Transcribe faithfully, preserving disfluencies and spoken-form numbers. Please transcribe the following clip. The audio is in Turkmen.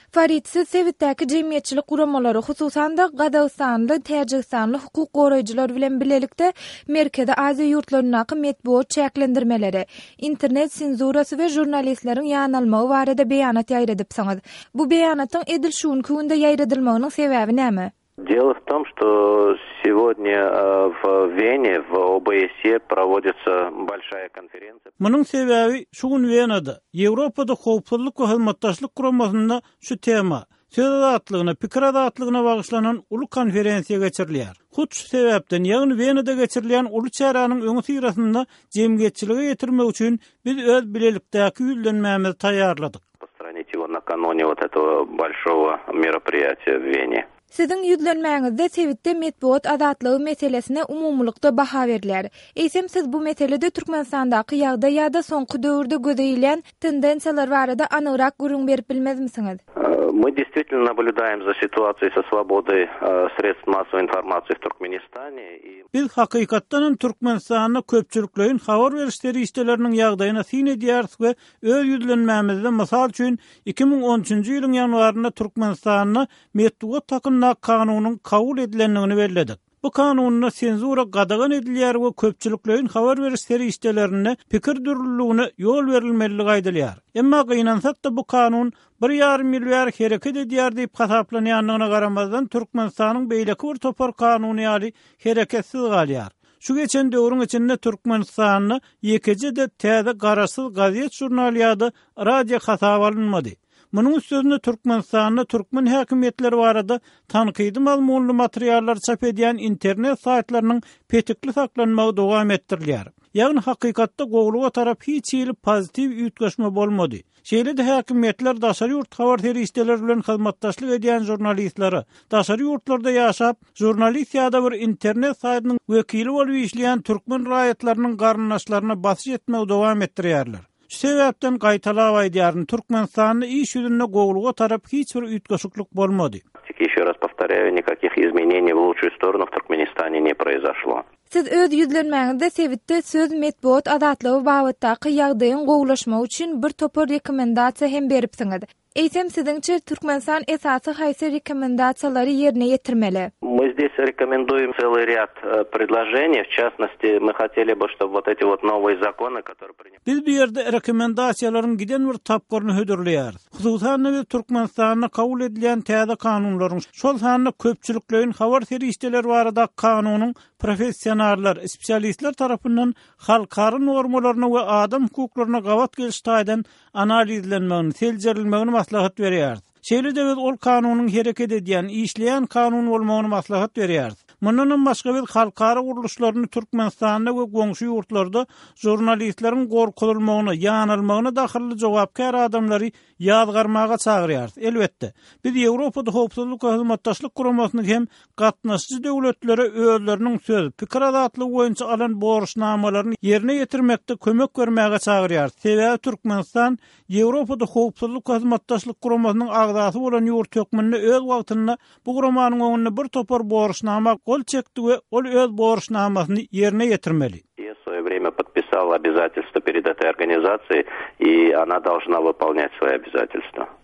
Farid, siz Sewitdäki jemgyýetçilik guramalary, hususan da Gadastanly, Täjikstanly hukuk goraýjylar bilen bilelikde Merkezi Aziýa ýurtlarynaky medeniýet çäklendirmeleri, internet senzurasy we jurnalistleriň ýanylmagy barada beýanat ýaýradypsyňyz. Bu beýanatyň edil şuň küňde ýaýradylmagynyň sebäbi näme? Дело в том, что сегодня в Вене, в о бэ эс е проводится большая конференция. Munun sebäbi şuň Wenada, Ýewropada howpsuzlyk we hyzmatdaşlyk guramasynda şu tema, söz azatlygyna, pikir azatlygyna bagyşlanan uly konferensiýa geçirilýär. Hut şu sebäpden ýagny Wenada geçirilýän uly çäranyň öňü syrasynda jemgyýetçiligi ýetirmek üçin biz öz bilelikdäki ýüzlenmämizi taýýarladyk. Постранить его накануне вот этого большого мероприятия в Вене. Sizin ýüzlenmäňizde Sewitde medeniýet azatlygy meselesine umumlykda baha berilýär. Eýsem siz bu meselede Türkmenistandaky ýagdaý ýa-da soňky döwürde gözeýilen tendensiýalar barada anygyrak görüň berip bilmezmisiňiz? Мы действительно наблюдаем за ситуацией со свободой средств массовой информации в Туркменистане. Biz hakykatdan Türkmenistanyň köpçüliklerin habar berişleri işlerinin ýagdaýyna syn edýäris we öz ýüzlenmämizde mysal üçin iki ming on üçinji ýylyň ýanwarynda Türkmenistanyň medeniýet takyna kanunyň kabul edilendigini belledik. Bu kanunna senzura gadagan edilýär we köpçüliklerin habar berişleri işlerine pikir dürlüligine ýol berilmeligi aýdylýar. Emma gynansak da bu kanun bir ýarym ýyl bäri hereket edýär diýip hasaplanýanlygyna garamazdan Türkmenistanyň beýleki bir topar kanuny ýaly hereketsiz galýar. Şu geçen döwrüň içinde Türkmenistanyň ýekece de täze garasyz gaziýet jurnalyady radio hasap alınmady. Munun üstüne Türkmenistanyň türkmen häkimetleri barada tanqydy mazmunly materiallar çap edýän internet saytlarynyň petikli saklanmagy dowam etdirilýär. Ýagny hakykatda gowluga tarap hiç ýyly pozitiw ýetgeşme bolmady. Şeýle-de häkimetler daşary ýurt habar teristleri bilen hyzmatdaşlyk edýän jurnalistlary, daşary ýurtlarda ýaşap, jurnalist ýa-da bir internet saytynyň wekili bolup işleýän türkmen raýatlarynyň garnaşlaryna basyş etmegi dowam etdirýärler. Şu sebäpden gaýtalap aýdýaryn Türkmenistanyň iş ýüzünde gowluga tarap hiç bir ýetgeşiklik bolmady. Ещё раз повторяю, никаких изменений в лучшую сторону в Туркменистане не произошло. Siz öz ýüzlenmäňizde Sewitde söz medeniýet azatlygy babatdaky ýagdaýyň gowlaşmagy üçin bir topar rekomendasiýa hem beripsiňiz. Eýsem siziňçe Türkmenistan esasy haýsy rekomendasiýalary ýerine ýetirmeli? Мы здесь рекомендуем целый ряд предложений, в частности, мы хотели бы, чтобы вот эти вот новые законы, которые приняты. Biz bu ýerde rekomendasiýalaryň giden bir tapgaryny hödürleýäris. Hususan we Türkmenistanyň kabul edilen täze kanunlaryň şol sanyny köpçüliklerin habar terişleri barada kanunyň professionallar, spesialistler tarapyndan halkary normalaryna we adam hukuklaryna gawat geliştäýden analizlenmegini, seljerilmegini maslahat berýär. Şeýle-de biz ol kanunyň hereket edýän, işleýän kanun bolmagyny maslahat berýär. Mundan başga biz halkary guruluşlaryny Türkmenistanda we goňşy ýurtlarda jurnalistleriň gorkulmagyny, ýanylmagyny dahilly jogapkar adamlary ýazgarmaga çagyrýar. Elbetde, biz Ýewropada howpsuzlyk we hyzmatdaşlyk guramasyny hem gatnaşçy döwletlere özleriniň söz, pikir azatlygy boýunça alan borçnamalaryny ýerine ýetirmekde kömek bermäge çagyrýar. Sebäbi Türkmenistan Ýewropada howpsuzlyk we hyzmatdaşlyk guramasynyň agdasy bolan ýurt hökmünde öz wagtynda bu guramanyň öňünde bir topar borçnama gol çekdi we ol öz borçnamasyny ýerine ýetirmeli. Я в своё время подписал обязательства перед этой организацией, и она должна выполнять свои обязательства.